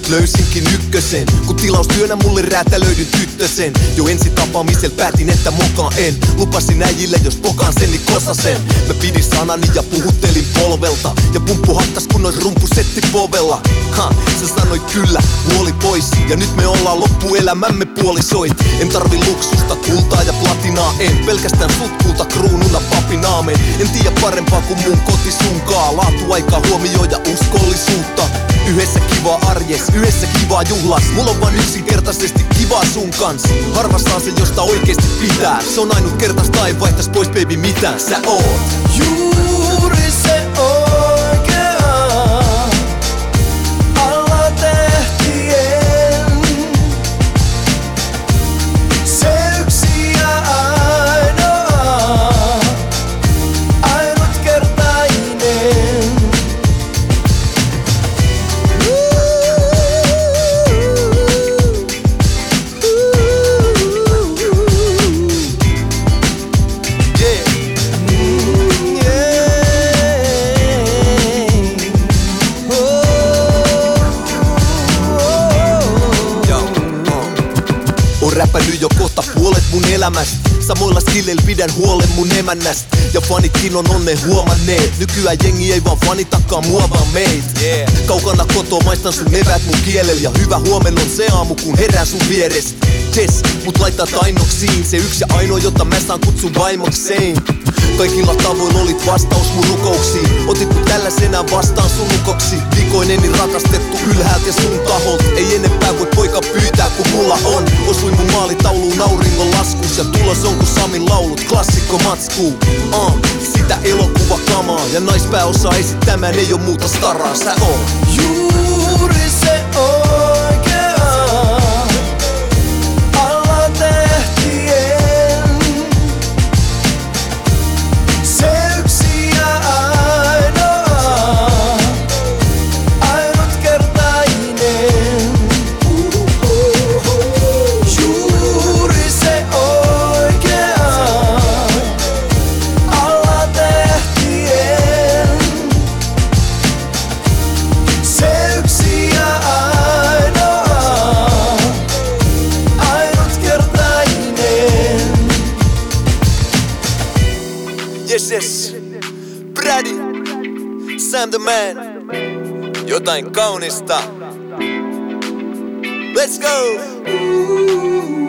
löysinkin ykkösen, kun tilaustyönä mulle räätälöidyn tyttösen. Jo ensi tapaamisel päätin, että mokaan en. Lupasin äijille, jos pokaan sen, niin kosasen. Mä pidin sanani ja puhuttelin polvelta, ja pumppu hakkas kun nois rumpusetti povella. Sä sanoit kyllä, huoli pois, ja nyt me ollaan loppuelämämme puolisoit. En tarvi luksusta, kultaa ja platinaa, en pelkästään sutkulta kruununa papinaamen. En tiedä parempaa kuin mun koti sunkaa. Laatuaikaa huomioida uskollisuutta. Yhdessä kivaa arjes, yhdessä kivaa juhlas. Mulla on vaan yksinkertaisesti kivaa sun kans. Harva saa se, josta oikeesti pitää. Se on ainut kertaista, ei vaihtais pois baby mitään. Sä oot juuri se oikea, alla tähtien. Se yksi ja ainoa, ainutkertainen. On räpännyt jo kohta puolet mun elämästä. Samoilla skilleillä pidän huolen mun emännästä. Ja fanitkin on onnen huomanneet. Nykyään jengi ei vaan fanitakaan mua vaan meit. Kaukana kotoa maistan sun eväät mun kielellä. Ja hyvä huomen on se aamu kun herään sun vierestä. Yes, mut laittaa tainoksiin. Se yksi ja ainoa jota mä saan kutsun vaimokseen. Kaikilla tavoin olit vastaus mun rukouksiin. Otit mut tällaisenä vastaan sun lukoksi. Vikoineni rakastettu ylhäältä ja sun taholta. Ei enempää voi poika pyytää kun mulla on. Osuin mun maalitauluun auringon laskus. Ja tulos on kun Samin laulut, klassikko matskuu. Sitä elokuvakamaa. Ja naispääosa esittämään ei oo muuta staraa. Sä oot Juuri se oikea, alla tähtien. Se yksi ja ainoa, ainutkertainen. Juuri se oikea, alla tähtien. Se yksi ja ainoa, ainutkertainen. yes. Brady, Sam the Man. Jotain kaunista. Let's go!